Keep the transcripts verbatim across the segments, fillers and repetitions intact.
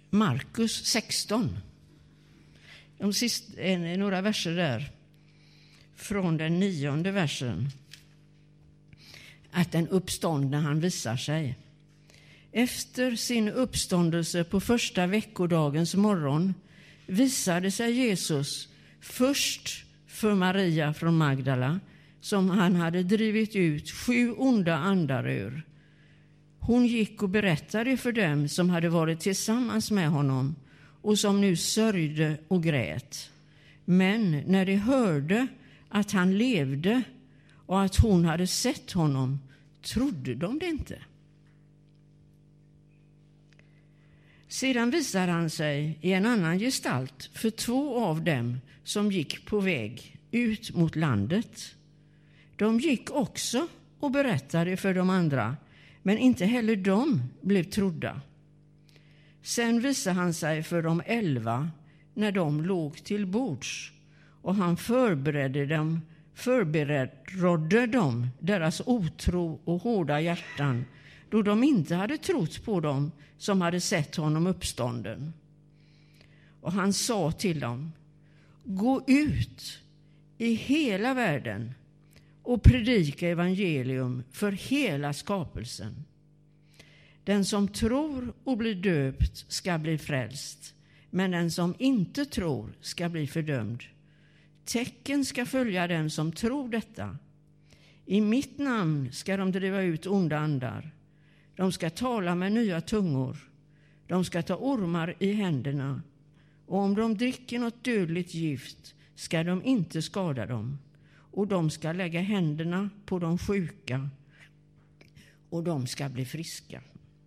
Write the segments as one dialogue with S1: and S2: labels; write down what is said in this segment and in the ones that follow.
S1: Markus sexton. De sista, några verser där. Från den nionde versen. Att den uppståndne han visar sig. Efter sin uppståndelse på första veckodagens morgon visade sig Jesus först för Maria från Magdala, som han hade drivit ut sju onda andar ur. Hon gick och berättade för dem som hade varit tillsammans med honom och som nu sörjde och grät. Men när de hörde att han levde och att hon hade sett honom, trodde de det inte. Sedan visade han sig i en annan gestalt för två av dem som gick på väg ut mot landet. De gick också och berättade för de andra, men inte heller de blev trodda. Sen visade han sig för de elva när de låg till bords, och han förberedde dem, förberedde dem deras otro och hårda hjärtan, då de inte hade trott på dem som hade sett honom uppstånden. Och han sa till dem: gå ut i hela världen och predika evangelium för hela skapelsen. Den som tror och blir döpt ska bli frälst, men den som inte tror ska bli fördömd. Tecken ska följa dem som tror detta. I mitt namn ska de driva ut onda andar. De ska tala med nya tungor. De ska ta ormar i händerna. Och om de dricker något dödligt gift ska de inte skada dem. Och de ska lägga händerna på de sjuka. Och de ska bli friska.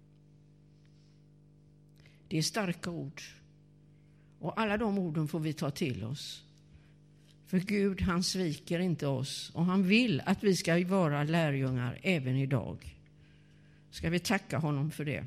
S1: Det är starka ord. Och alla de orden får vi ta till oss. För Gud, han sviker inte oss. Och han vill att vi ska vara lärjungar även idag. Ska vi tacka honom för det.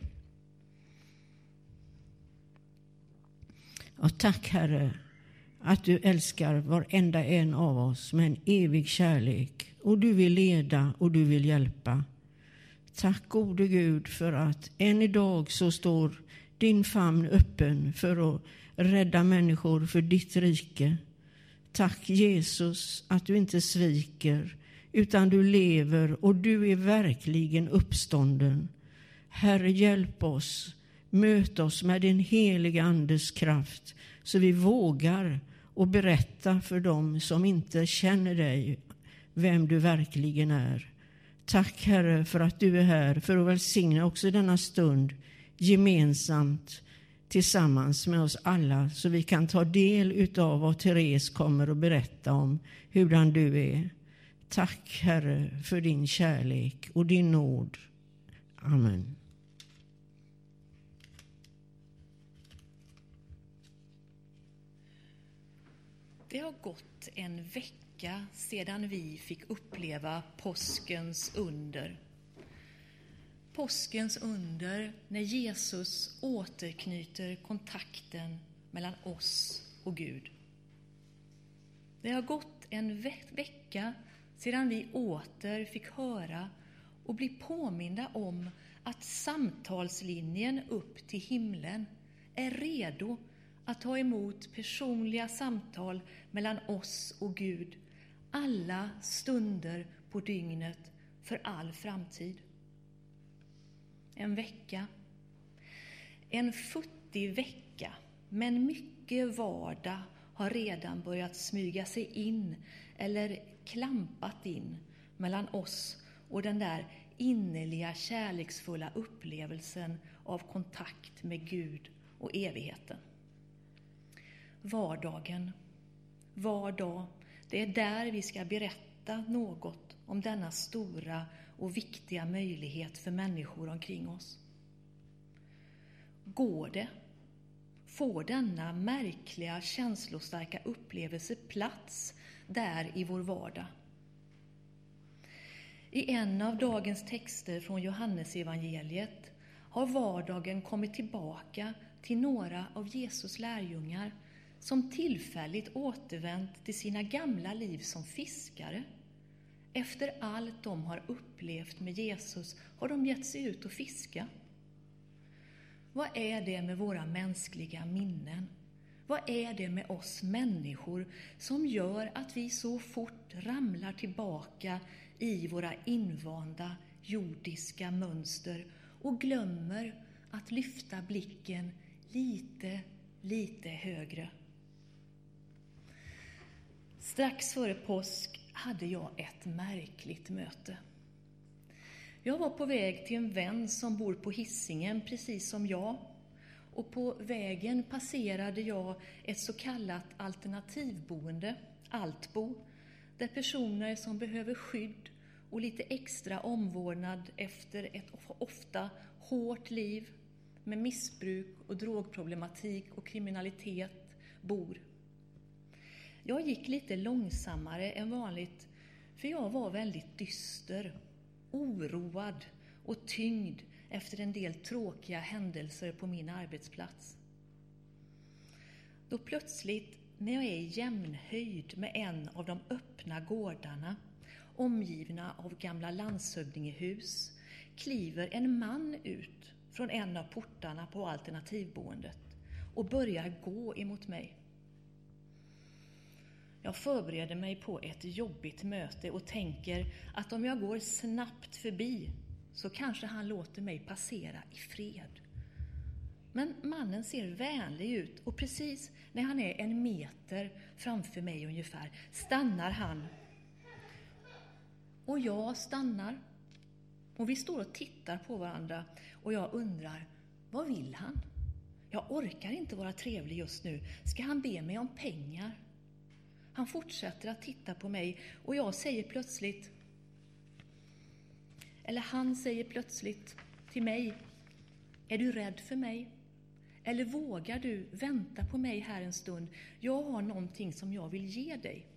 S1: Och tack, Herre, att du älskar varenda en av oss med en evig kärlek. Och du vill leda och du vill hjälpa. Tack, gode Gud, för att än idag så står din famn öppen för att rädda människor för ditt rike. Tack, Jesus, att du inte sviker, utan du lever och du är verkligen uppstånden. Herre, hjälp oss. Möt oss med din heliga andes kraft, så vi vågar och berätta för dem som inte känner dig vem du verkligen är. Tack, Herre, för att du är här för att välsigna också denna stund gemensamt tillsammans med oss alla, så vi kan ta del utav vad Therese kommer att berätta om hurdan du är. Tack, Herre, för din kärlek och din nåd. Amen.
S2: Det har gått en vecka sedan vi fick uppleva påskens under. Påskens under när Jesus återknyter kontakten mellan oss och Gud. Det har gått en ve- vecka sedan vi åter fick höra och bli påminda om att samtalslinjen upp till himlen är redo att ta emot personliga samtal mellan oss och Gud alla stunder på dygnet för all framtid. En vecka, en futtig vecka, men mycket vardag har redan börjat smyga sig in eller klampat in mellan oss och den där innerliga, kärleksfulla upplevelsen av kontakt med Gud och evigheten. Vardagen, var dag, det är där vi ska berätta något om denna stora och viktiga möjlighet för människor omkring oss. Går det? Får denna märkliga, känslostarka upplevelse plats där i vår vardag? I en av dagens texter från Johannesevangeliet har vardagen kommit tillbaka till några av Jesus lärjungar som tillfälligt återvänt till sina gamla liv som fiskare. Efter allt de har upplevt med Jesus har de gett sig ut och fiska. Vad är det med våra mänskliga minnen? Vad är det med oss människor som gör att vi så fort ramlar tillbaka i våra invanda jordiska mönster och glömmer att lyfta blicken lite, lite högre? Strax före påsk hade jag ett märkligt möte. Jag var på väg till en vän som bor på Hisingen, precis som jag. Och på vägen passerade jag ett så kallat alternativboende, Altbo, där personer som behöver skydd och lite extra omvårdnad efter ett ofta hårt liv med missbruk och drogproblematik och kriminalitet bor. Jag gick lite långsammare än vanligt, för jag var väldigt dyster, oroad och tyngd efter en del tråkiga händelser på min arbetsplats. Då plötsligt, när jag är i jämnhöjd med en av de öppna gårdarna, omgivna av gamla landshövdingehus, kliver en man ut från en av portarna på alternativboendet och börjar gå emot mig. Jag förbereder mig på ett jobbigt möte och tänker att om jag går snabbt förbi så kanske han låter mig passera i fred. Men mannen ser vänlig ut och precis när han är en meter framför mig ungefär stannar han. Och jag stannar. Och vi står och tittar på varandra och jag undrar, vad vill han? Jag orkar inte vara trevlig just nu. Ska han be mig om pengar? Han fortsätter att titta på mig och jag säger plötsligt, eller han säger plötsligt till mig, är du rädd för mig? Eller vågar du vänta på mig här en stund? Jag har någonting som jag vill ge dig.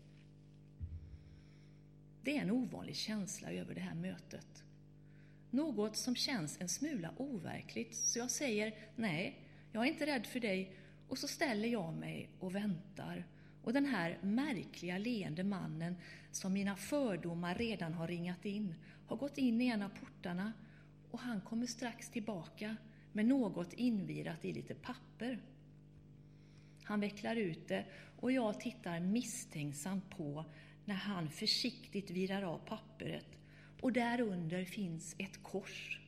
S2: Det är en ovanlig känsla över det här mötet. Något som känns en smula overkligt. Så jag säger, nej, jag är inte rädd för dig. Och så ställer jag mig och väntar. Och den här märkliga leende mannen som mina fördomar redan har ringat in har gått in i en av portarna och han kommer strax tillbaka med något invirat i lite papper. Han vecklar ut det och jag tittar misstänksamt på när han försiktigt virar av pappret och därunder finns ett kors.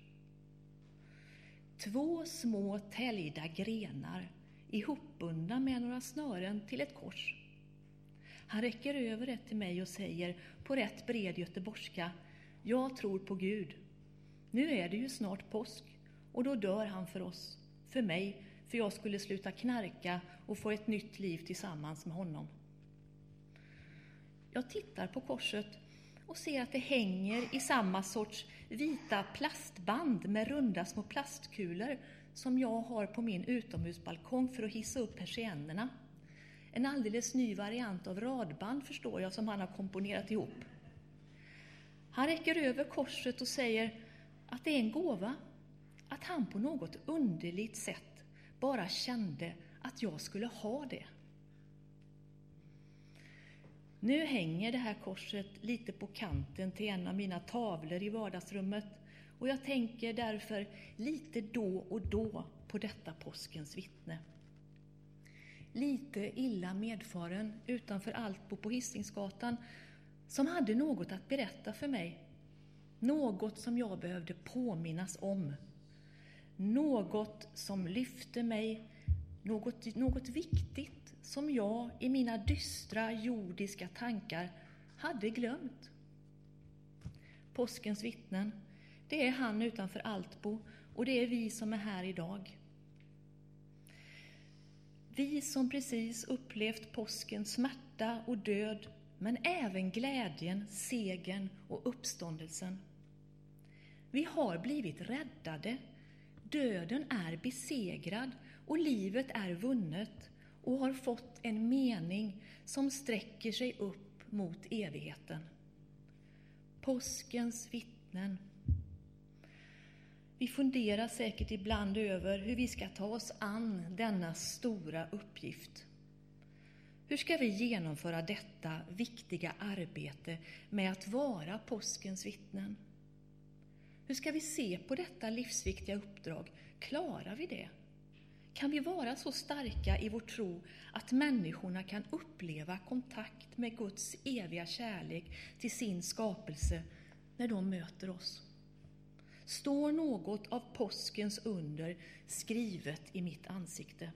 S2: Två små täljda grenar ihopbundna med några snören till ett kors. Han räcker över det till mig och säger på rätt bred göteborgska, jag tror på Gud. Nu är det ju snart påsk och då dör han för oss, för mig, för jag skulle sluta knarka och få ett nytt liv tillsammans med honom. Jag tittar på korset och ser att det hänger i samma sorts vita plastband med runda små plastkulor som jag har på min utomhusbalkong för att hissa upp persiennerna. En alldeles ny variant av radband förstår jag som han har komponerat ihop. Han räcker över korset och säger att det är en gåva. Att han på något underligt sätt bara kände att jag skulle ha det. Nu hänger det här korset lite på kanten till en av mina tavlor i vardagsrummet och jag tänker därför lite då och då på detta påskens vittne. Lite illa medfaren utanför Altbo på Hisingsgatan som hade något att berätta för mig. Något som jag behövde påminnas om. Något som lyfte mig, något, något viktigt som jag i mina dystra jordiska tankar hade glömt. Påskens vittnen, det är han utanför Altbo och det är vi som är här idag. Vi som precis upplevt påskens smärta och död, men även glädjen, segern och uppståndelsen. Vi har blivit räddade, döden är besegrad och livet är vunnet och har fått en mening som sträcker sig upp mot evigheten. Påskens vittnen. Vi funderar säkert ibland över hur vi ska ta oss an denna stora uppgift. Hur ska vi genomföra detta viktiga arbete med att vara påskens vittnen? Hur ska vi se på detta livsviktiga uppdrag? Klarar vi det? kan vi vara så starka i vår tro att människorna kan uppleva kontakt med Guds eviga kärlek till sin skapelse när de möter oss. Står något av påskens under skrivet i mitt ansikte?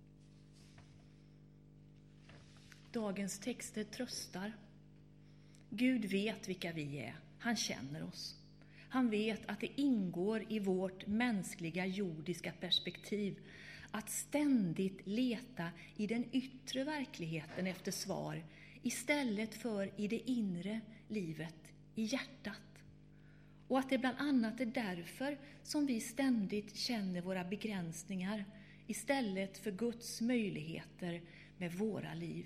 S2: Dagens texter tröstar. Gud vet vilka vi är. Han känner oss. Han vet att det ingår i vårt mänskliga jordiska perspektiv att ständigt leta i den yttre verkligheten efter svar istället för i det inre livet, i hjärtat. Och att det bland annat är därför som vi ständigt känner våra begränsningar istället för Guds möjligheter med våra liv.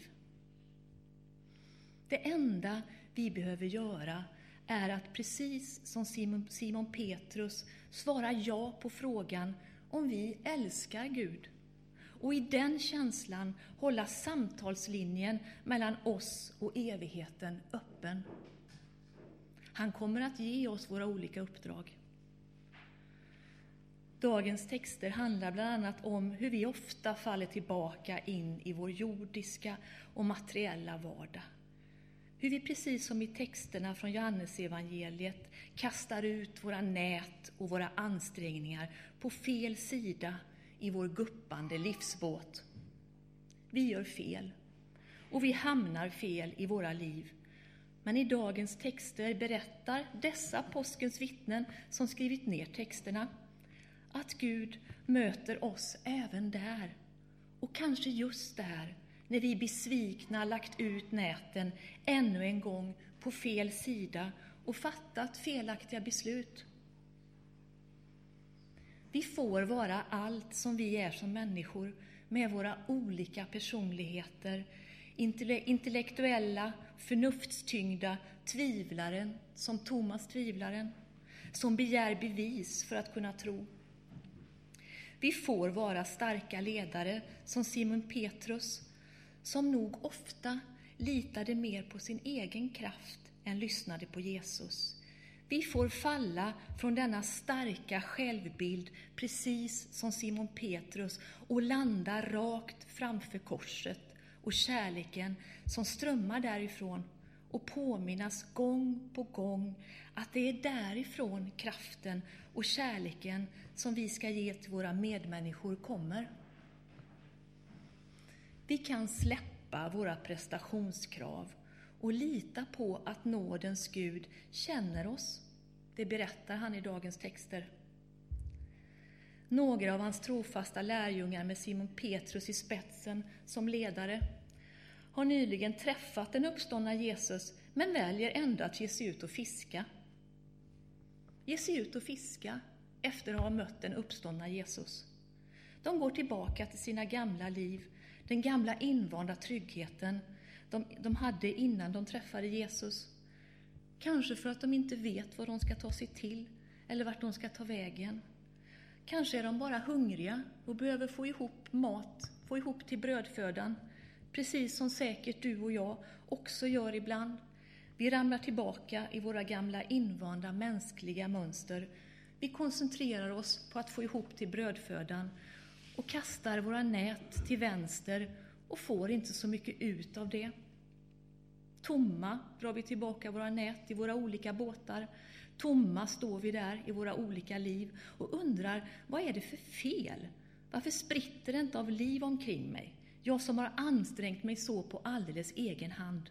S2: Det enda vi behöver göra är att precis som Simon, Simon Petrus svara ja på frågan om vi älskar Gud. Och i den känslan hålla samtalslinjen mellan oss och evigheten öppen. Han kommer att ge oss våra olika uppdrag. Dagens texter handlar bland annat om hur vi ofta faller tillbaka in i vår jordiska och materiella vardag. Hur vi precis som i texterna från Johannes evangeliet kastar ut våra nät och våra ansträngningar på fel sida i vår guppande livsbåt. Vi gör fel och vi hamnar fel i våra liv. Men i dagens texter berättar dessa påskens vittnen som skrivit ner texterna att Gud möter oss även där. Och kanske just där, när vi besvikna lagt ut näten ännu en gång på fel sida och fattat felaktiga beslut. Vi får vara allt som vi är som människor med våra olika personligheter, intellektuella, förnuftstyngda tvivlaren som Thomas tvivlaren, som begär bevis för att kunna tro. Vi får vara starka ledare som Simon Petrus, som nog ofta litade mer på sin egen kraft än lyssnade på Jesus. Vi får falla från denna starka självbild precis som Simon Petrus och landa rakt framför korset och kärleken som strömmar därifrån och påminnas gång på gång att det är därifrån kraften och kärleken som vi ska ge till våra medmänniskor kommer. Vi kan släppa våra prestationskrav och lita på att nådens Gud känner oss. Det berättar han i dagens texter. Några av hans trofasta lärjungar med Simon Petrus i spetsen som ledare har nyligen träffat den uppståndna Jesus men väljer ändå att ge sig ut och fiska. Ge sig ut och fiska efter att ha mött den uppståndna Jesus. De går tillbaka till sina gamla liv, den gamla invanda tryggheten de, de hade innan de träffade Jesus. Kanske för att de inte vet vad de ska ta sig till eller vart de ska ta vägen. Kanske är de bara hungriga och behöver få ihop mat, få ihop till brödfödan. Precis som säkert du och jag också gör ibland. Vi ramlar tillbaka i våra gamla invanda mänskliga mönster. Vi koncentrerar oss på att få ihop till brödfödan och kastar våra nät till vänster och får inte så mycket ut av det. Tomma drar vi tillbaka våra nät i våra olika båtar. Tomma står vi där i våra olika liv och undrar, vad är det för fel? Varför spritter det inte av liv omkring mig? Jag som har ansträngt mig så på alldeles egen hand.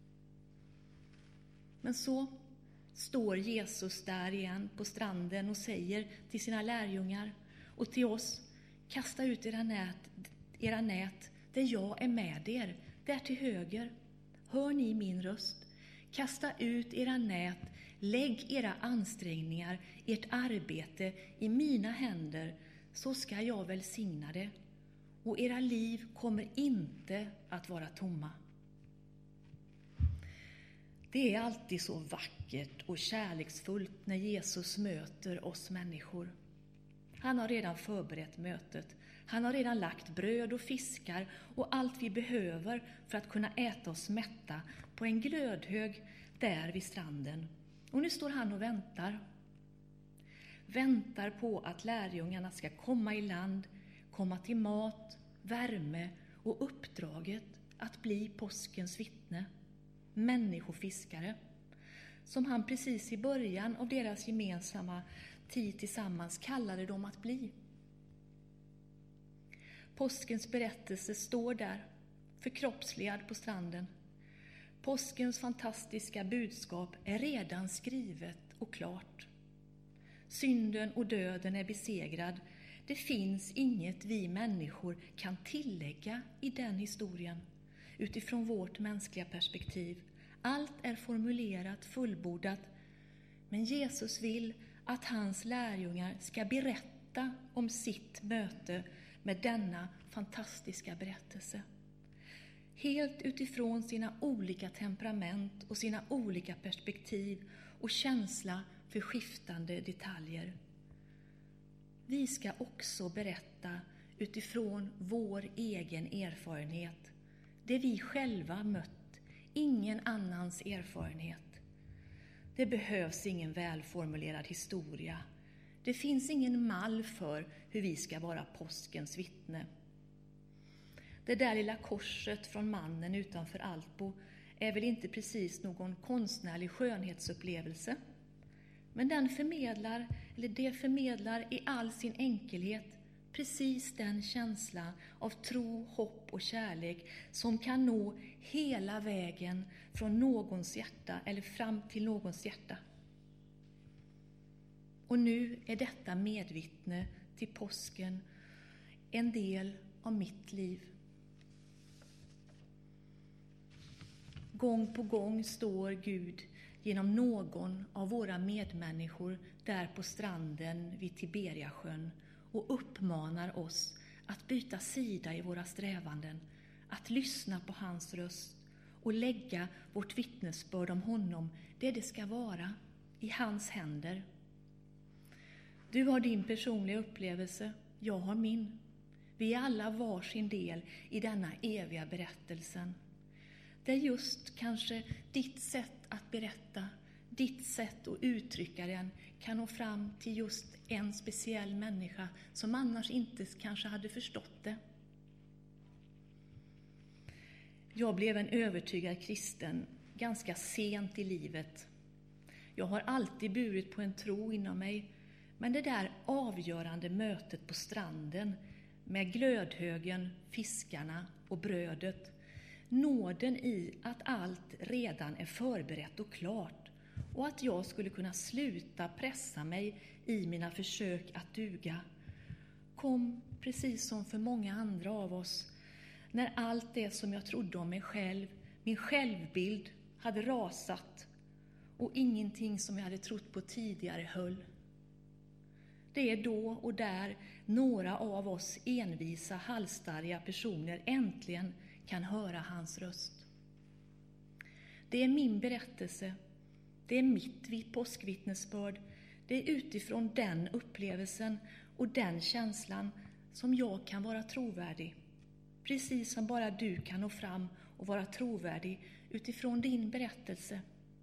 S2: Men så står Jesus där igen på stranden och säger till sina lärjungar och till oss: kasta ut era nät, era nät där jag är med er, där till höger. Hör ni min röst? Kasta ut era nät, lägg era ansträngningar, ert arbete i mina händer, så ska jag välsigna det. Och era liv kommer inte att vara tomma. Det är alltid så vackert och kärleksfullt när Jesus möter oss människor. Han har redan förberett mötet. Han har redan lagt bröd och fiskar och allt vi behöver för att kunna äta oss mätta på en glödhög där vid stranden. Och nu står han och väntar. Väntar på att lärjungarna ska komma i land, komma till mat, värme och uppdraget att bli påskens vittne, människofiskare, som han precis i början av deras gemensamma tid tillsammans kallade dem att bli. Påskens berättelse står där, förkroppsligad på stranden. Påskens fantastiska budskap är redan skrivet och klart. Synden och döden är besegrad. Det finns inget vi människor kan tillägga i den historien utifrån vårt mänskliga perspektiv. Allt är formulerat, fullbordat, men Jesus vill att hans lärjungar ska berätta om sitt möte med denna fantastiska berättelse. Helt utifrån sina olika temperament och sina olika perspektiv och känsla för skiftande detaljer. Vi ska också berätta utifrån vår egen erfarenhet, det vi själva mött, ingen annans erfarenhet. Det behövs ingen välformulerad historia. Det finns ingen mall för hur vi ska vara påskens vittne. Det där lilla korset från mannen utanför Alpo är väl inte precis någon konstnärlig skönhetsupplevelse. Men den förmedlar, eller det förmedlar i all sin enkelhet precis den känsla av tro, hopp och kärlek som kan nå hela vägen från någons hjärta eller fram till någons hjärta. Och nu är detta medvittne till påsken en del av mitt liv. Gång på gång står Gud genom någon av våra medmänniskor där på stranden vid Tiberiasjön och uppmanar oss att byta sida i våra strävanden, att lyssna på hans röst och lägga vårt vittnesbörd om honom, det det ska vara, i hans händer. Du har din personliga upplevelse, jag har min. Vi är alla var sin del i denna eviga berättelsen. Det är just kanske ditt sätt att berätta, ditt sätt att uttrycka den kan nå fram till just en speciell människa som annars inte kanske hade förstått det. Jag blev en övertygad kristen ganska sent i livet. Jag har alltid burit på en tro inom mig, men det där avgörande mötet på stranden med glödhögen, fiskarna och brödet, nåden i att allt redan är förberett och klart och att jag skulle kunna sluta pressa mig i mina försök att duga, kom precis som för många andra av oss när allt det som jag trodde om mig själv, min självbild, hade rasat och ingenting som jag hade trott på tidigare höll. Det är då och där några av oss envisa, halsstarriga personer äntligen kan höra hans röst. Det är min berättelse, det är mitt påskvittnesbörd, det är utifrån den upplevelsen och den känslan som jag kan vara trovärdig. Precis som bara du kan nå fram och vara trovärdig utifrån din berättelse.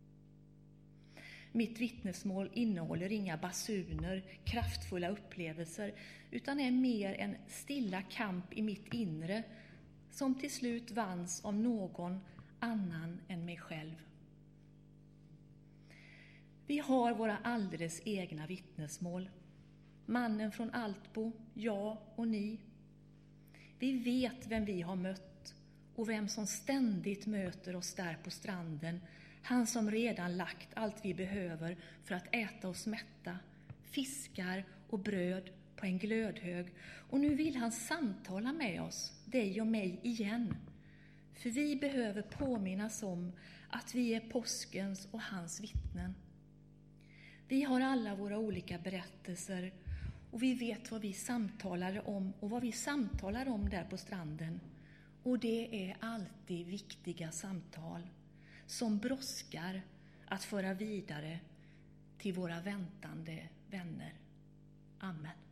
S2: Mitt vittnesmål innehåller inga basuner, kraftfulla upplevelser, utan är mer en stilla kamp i mitt inre som till slut vanns av någon annan än mig själv. Vi har våra alldeles egna vittnesmål. Mannen från Alpo, jag och ni. Vi vet vem vi har mött och vem som ständigt möter oss där på stranden. Han som redan lagt allt vi behöver för att äta oss mätta, fiskar och bröd på en glödhög. Och nu vill han samtala med oss, dig och mig igen. För vi behöver påminnas om att vi är påskens och hans vittnen. Vi har alla våra olika berättelser och vi vet vad vi samtalar om och vad vi samtalar om där på stranden. Och det är alltid viktiga samtal som brådskar att föra vidare till våra väntande vänner. Amen.